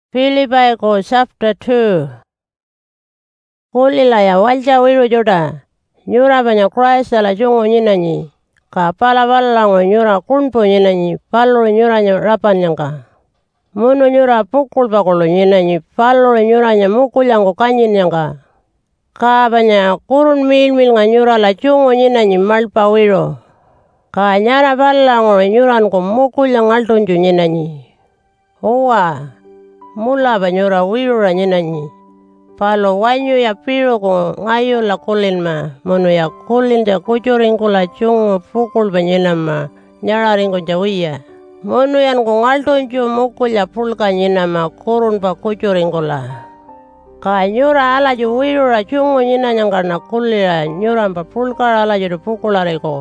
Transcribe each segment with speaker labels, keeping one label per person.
Speaker 1: Philippi ko chapter 2. Kulila ya walja wiru joda. Nyura banya Christ ala jungo nyinanyi. Ka pala balango nyura kunpo nyinanyi. Palur nyura rapan nyangka. Munu nyura pukul bakulu nyinanyi. Palur nyura mukul yang kanyin nyangka. Ka banya kurun mil nga nyura la jungo nyinanyi malpa wiru. Ka nyara balango nyuran ko mukul yang altunju nyinanyi. Owa. Mula banyura wirura nyinanyi. Palo wanyu ya piro ko ngayo la kulin ma. Mono ya kulin ja kucuring ko la chungo pukul banyinam ma. Nyararing ko jawiya. Mono yan ko ngaltonjo mukul ya pulka nyinam ma. Kurun pa kucuring ko la. Ka nyura ala ju wirura chungo nyinanyang karena kulila. Nyura pa pulka ala ju pukulare ko.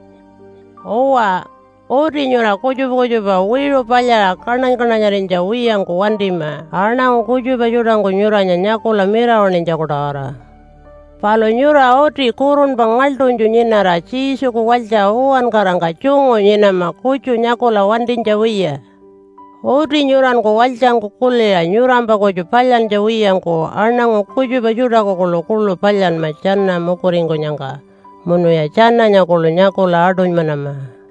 Speaker 1: Owa. Ori nyura kujuba wiru pala karnanya rinja wiyang ku wandima. Arnang kujuba jurang ku nyuranya nyakula miraw ninja kudara. Palo nyura oti kurun bangaltunju nyinara cisu ku walja uwan karangka cungo nyinama kucu nyakula wandinja wiya. Oti nyuran ku waljang ku kulia nyuran pa kuju palyan jawiyang ku arnang kujuba jura ku kulu palyan macana mukuring ku nyangka. Munu ya cana nyakula adun manama.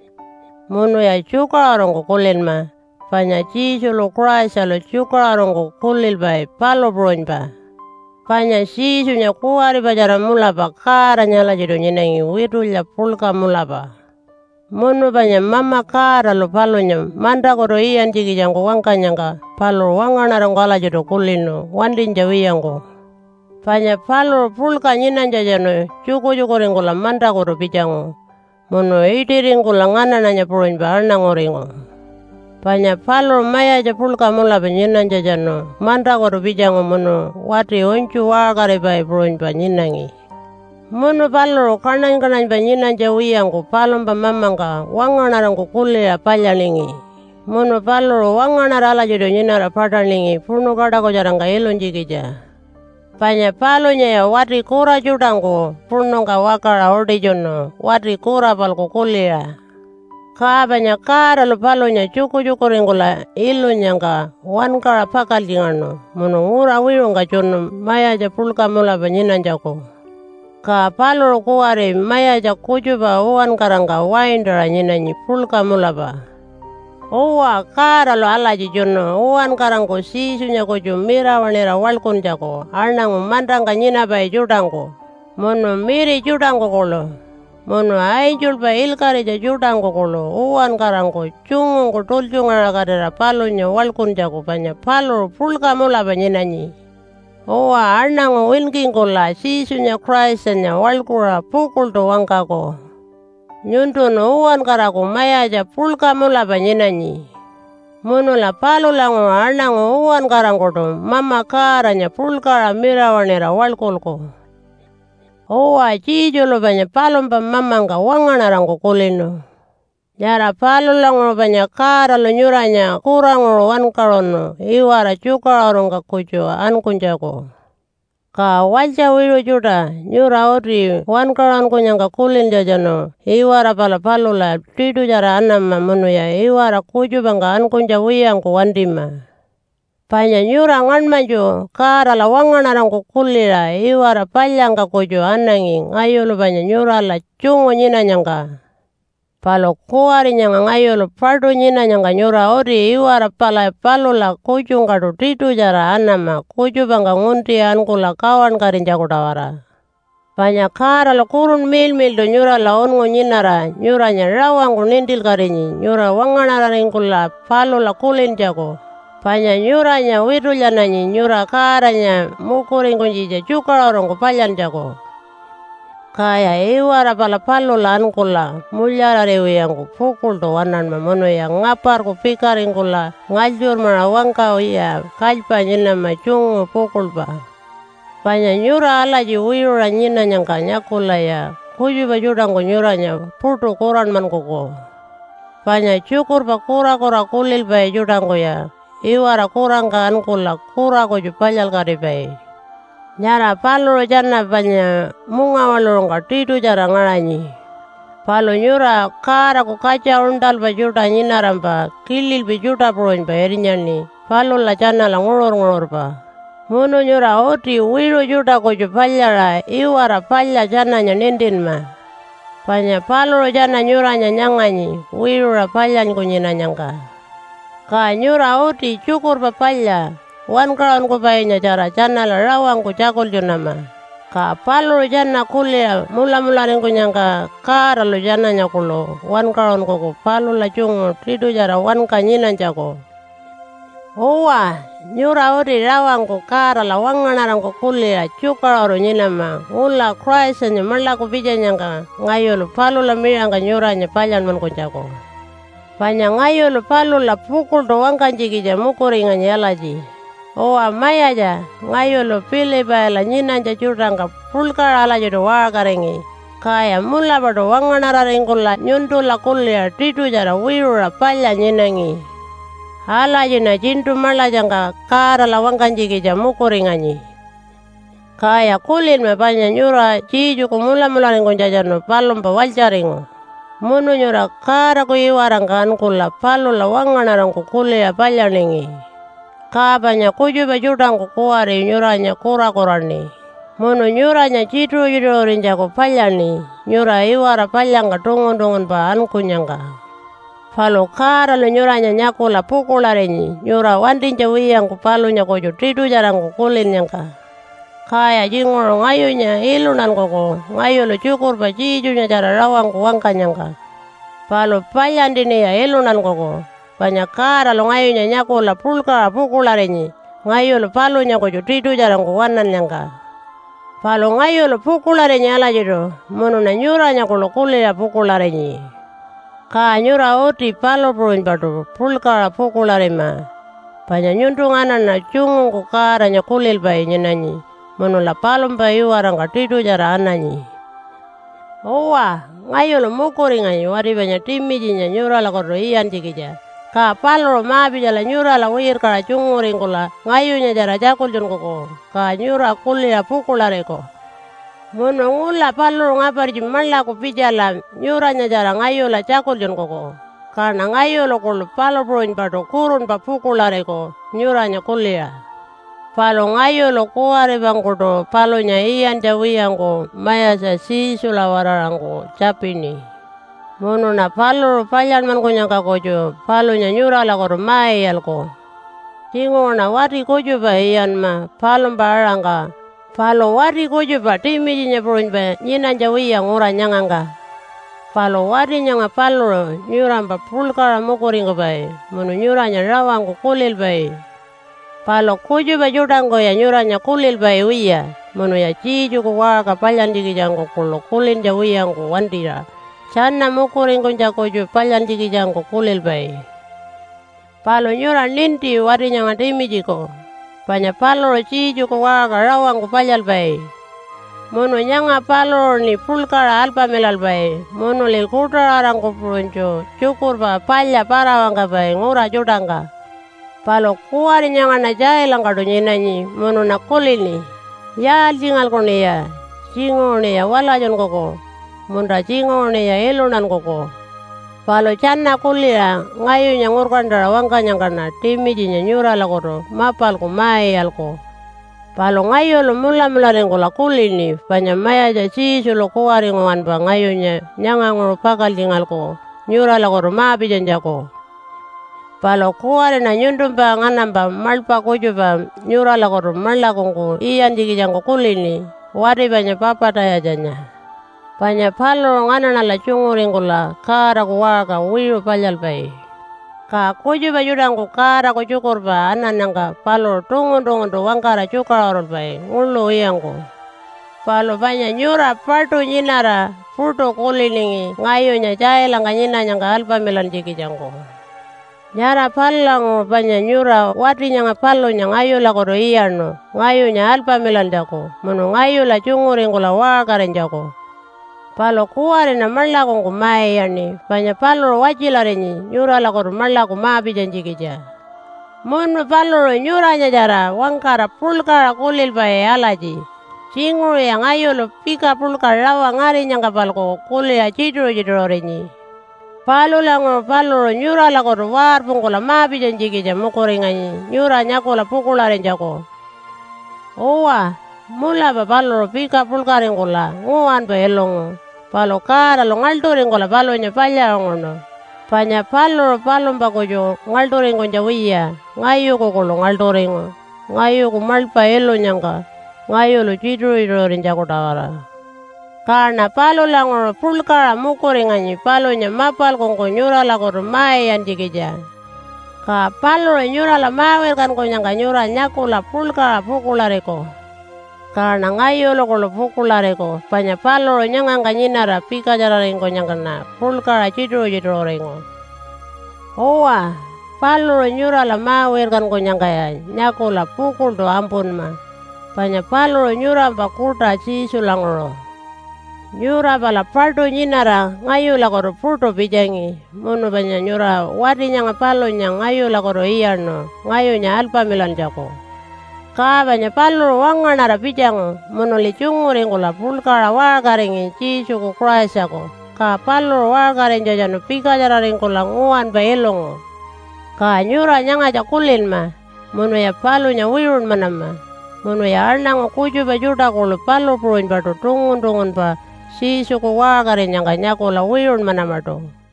Speaker 1: Munu ya cukarong ko kulin ma. Panya cisu lo Christ lo cukarong ko kulil bay palo broin pa. Panya cisu nya kuari bajara mula pa kara nyala jido nyenengi wiru ya pulka mula pa. Munu panya mama kara lo palo nya manda koro iyan jiki jangko wangka nyangka. Palo wangana rong kala jido kulino wandin jawiyang ko. Panya palo pulka nyinan jajano cuko ringkola manda koro pijango. Mono itiring kula ngana nanya puruin ba arna ngoringo. Panya palor maya aja pulka mula penyinan jajano. Manda koru bijango mono wati oncu wakare bai puruin ba nyinangi. Mono palor kanan penyinan jawiyang ku palom pa mamangka wanganarang ku kulia palyalingi. Mono palor wanganarala jodo nyinara padalingi purno kada ko jarangka elon jikija. Panya palonya ya wati kura judangku purno ka wakara orde jono wati kura palko kulia. Ka panya kara lo palonya cuku ringkula ilu nyangka wankara pakal jingano. Mono ngura wirung ka jono maya aja pulka mula penyinan jako. Ka palor kuare maya aja kujuba uwan karangka waindara nyinanyi pulka mula pa. Owa kara lo ala jono uwan karangko sisunya kojo mirawanera walkun jako arnangu mandangka nyina bai judangko. Mono miri judangko kolo. Mono aijul pa ilkari ja judangko kolo uwan karangko cungungko tuljungara kadera palonya walkun jako panya palor pulka mula nyinanyi. Owa arnangu winking kola sisunya Christnya walkura pukul to wangkako. Nyuntun uwan karaku maya aja pulka mula nyinanyi. Mono la palo lango arnango uwan karangko to mama karanya pulkara mirawanera walkulko. Owa cijolo banya palom pa mamangka wanganarangko kulino. Jara palo lango banya kara lo nyuranya kurango wankarono iwara cukarong ka kujo ankunjako. Ka walja wiru juda nyura ori wankaran ko nyangka kulin jajano iwara palo la tidu jara anama mono ya iwara kuju bangka ankunja wiyang ko wandima. Panya nyura nganmajo kara la wanganarang ko kulila iwara palyang ka kuju anangi ngayolo panya nyura la cungo nyina nyangka. Palo kuari nyanga ngayolo pardo nyina nyangka nyura ori iwara palo la kujung kado titu jara anama kuju bangka ngunti ankula kawan karinja kudawara. Panya kara lo kurun mil do nyura la ongo nyinara nyuranya rawang kunindil karinyi nyura wanganara ringkula palo la kulin jako. Panya nyuranya wirulananyi nyura karanya mukuring kunjija cukarong kupalyan jako. Kaya iwara palo la ankula mulyara rewe yang ku pukul to wanan mamono yang ngapar ku pikaring kula ngaljur mana wangkau iya kajpa nyina macungu pukul pa. Panya nyura ala ji wirura nyina nyangka nyakula ya kuju bajudang ku nyuranya putu kuran man kuko. Panya cukur pa kura kulil bay judang ku ya iwara kurang ka ankula kura ku jupaljal kari bay. Nyara palo jana panya munga walurong ka tidu jara ngaranyi. Palo nyura kara ku kaca undal pa juta nyinaram pa kilil pa juta proin pa erinyani. palula janala ngulur-ngulur pa. Munu nyura oti wiru juta kuju palyara iwara palya jananya nindin ma. Panya paluru jana nyuranya nyanganyi wirura palyan kunyina nyangka. Ka nyura oti cukur pa palya wan kawan ku painya cara janala rawang ku cakul junama. Ka paluru jana kulia mula-mula ring kunyangka kara lu jananya kulo wan kawan ku palula cungu tidu jara wan kanyinan jako. Owa nyura oti rawang ku kara la wanganarang ku kulia cukararu nyinama ula Christanya malaku bijanyangka ngayulu palula mirangka nyuranya palyan man ku jako. Panya ngayulu palula pukul do wangkanjikija mukuringan yalaji. Owa mayaja ngayulu pili baila nyinanja curangka pulkar alaji do wakaringi. Kaya mula bado wanganararingkula nyuntula kulia tidu jara wirura palyan nyinangi. Alaji na jintu malajangka kara la wangkanjikija mukuringanyi. Kaya kulin me panya nyura ciju ku mula-mula ringu jajano palum pa waljaringu. Munu nyura kara ku iwarang kula palu la wanganarang ku kulia palyaningi. Kapanya kuju bajudang ku kuari nyuranya kura-kurani. Munu nyuranya citu judorinja ku palyani. Nyura iwara palyang ka tungun-tungun pa ankunyangka. Palu kara lu nyuranya nyakula pukularinyi. Nyura wandinja wiyang ku palunya kuju tidu jarang ku kulin nyangka. Kaya jinguru ngayunya ilunan koko. Ngayu lu cukur pa cijunya cara rawang ku wangkanyangka. Palu palyandini ya ilunan koko. Banyak kara lu ngayunya nyakula pulkara pukularinyi. Ngayu lu palunya kuju tidu jarang ku wanan nyangka. Palu ngayu lu pukularinyi ala jido. Munu na nyuranya kulo kulia pukularinyi. Ka nyura oti palu pruin padu pulkara pukularima. Panya nyuntunganan na cungung ku karanya kulil bai nyenanyi. Menula palum bai warang katidu jara ananyi. Owa ngayulu mukuringanyi wari banya timijinya nyura la kodo iyan cikija. Ka palu mabi jala nyura la wir kara cunguring kula ngayunya jara jakul jun koko. Ka nyura kulia pukulareko. Munu ngula paluru ngaparji malaku pijala nyuranya jara ngayula cakul jon koko. Karena ngayula kulu palu bruin padu kurun pa pukulareko nyuranya kulia. Palu ngayula kuari bangkudo palunya iyan jawiyangku mayasa sisula wararangku capini. Munu na paluru palyan man kunyangka kojo palunya nyurala kodo mayalko. Tingu na wati kojo ba iyan ma palum barangka. Palo wari kuju pa timijinya pruin pa nyinanja wiyang ura nyangangka. Palo wari nyanga palo nyuran pa pulkara mukuring bai. Munu nyuranya rawang ku kulil bai. Palo kuju pa judangko ya nyuranya kulil bai wiya. Munu ya ciju ku waka palyan dikijangko kulo kulin ja wiyang ku wandira. Sana mukuring kunja kuju palyan dikijangko kulil bai. Palo nyuran linti wari nyanga timijiko. Banyak palor ciju ku waka rawang ku palyal bai. Munu nyanga palor ni pulkara alpa melal bai. Munu li kutra arang ku pruncu. Cukur pa palya parawang ka bai ngura judangka. Palo kuari nyanga na jai lang kadu nyinanyi. Munu na kulini. Ya jingal ko niya. Jingo niya wala jon koko. Munda jingo niya ilunan koko. Palo channa kulia ngayunya ngurkandara wangkanyangkana timijinya nyura lakodo mapal ku mayal ko. Palo ngayu lo mula-mula ringkula kulini panya maya ja sisulo kuari nguan pa ngayunya nyanga nguru pakal jingal ko nyura lakodo maapijan jako. Palo kuari na nyundum pa nganam pa malpa kuju pa nyura lakodo malakungku iyan jikijangko kulini wari panya papataya janya. Panya palo ngana nala cunguring kula kara ku waka wiru palyal bai. Ka kuju bajudang ku kara ku cukur pa ananangka palo tungun-tungun tu wangkara cukararul bai ngulu iyangku. Palo panya nyura partu nyinara puto kuliningi ngayunya jailang ka nyinanya ka alpa melan jikijangku. Nyara palang panya nyura wati nyanga palo nyang ngayu la kodo iyano ngayunya alpa melan jako. Munu ngayu la cunguring kula wakaren jako. Palo kuari na malakong kumayani. Panya palo wajilarinyi. Nyura lakor malaku maapijan jikija. Munu palo nyuranya jara. Wangkara pulkara kulil bae alaji. Singur yang ayo lo pika pulkara rawa ngari nyangka palko kulia jidro-jidro rinyi. Palulango paluro nyura lakoro war pungkola mapijan jikija mukuringanyi nyura nyakula pukularin jako. Owa mula pa paluro pika pulkaringkola nguan pa elongo. Palo kara lo ngalturingkola palonya palyangono. Panya paluro palumpa kujo ngalturingko jawiya ngayu ko lo ngalturingo. Ngayu ko malpa elonyangka ngayu lo jidruidorin jako takara. Karena palulango pulkara mukuringanyi palonya mapal kongko nyura lakoro mayan jikija. Ka paluro nyura la mawirkan ko nyangka nyura nyakula pulkara pukulareko. Karena ngayo lo kolo pukulareko panya paluro nyangka nyinara pika jararing ko nyangka na pulkara jidro-jidrorengo. Owa paluro nyura la mawirkan ko nyangka ya nyakula pukul do ampun ma. Panya paluro nyura pa kurta cisulangoro. Nyura pala pardo nyinara ngayu lakoro purto bijangi munu banya nyura wadi nyanga palo nyang ngayu lakoro iyarno ngayu nya alpa milan jako. Ka banya palo wanganara bijango munu licunguring kula pulkara wagaringi cisu ku kraisako. Ka palo wagaring jajano pika jararing kula nguan pa elongo. Ka nyura nyanga jakulin ma munu ya palo nya wirun manama. Munu ya arnang kuju ba juta kulu palo puruin pa tungun pa si suku wagarin yang kanya ko la wirun manamato.